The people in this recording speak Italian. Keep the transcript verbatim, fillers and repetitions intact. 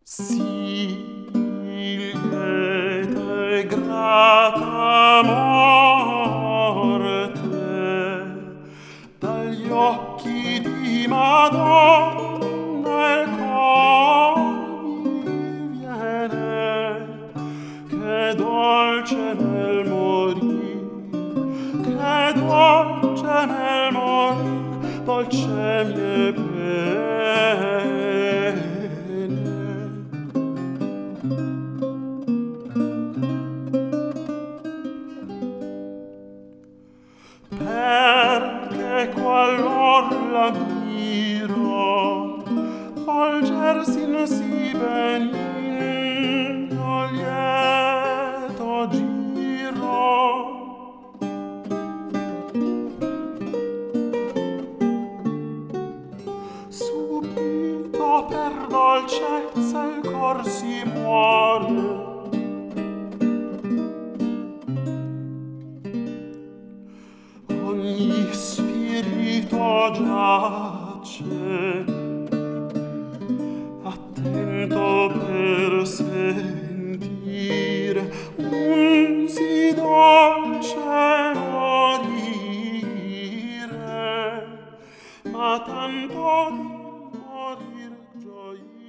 Sì, lieta e grata morte dagli occhi di Madonna il cor mi viene, che dolce nel morir, che dolce nel morir, dolce mie pene. Perché qualor la miro volgersi in sì benigno lieto giro, subito per dolcezza il cor si muore. Ogni spirito giace attento per sentire un sì dolce morire, ma tanto di morir gioire.